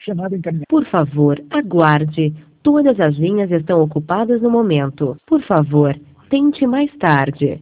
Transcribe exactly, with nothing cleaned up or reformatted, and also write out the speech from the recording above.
Chamada encaminhada. Por favor, aguarde. Todas as linhas estão ocupadas no momento. Por favor, tente mais tarde.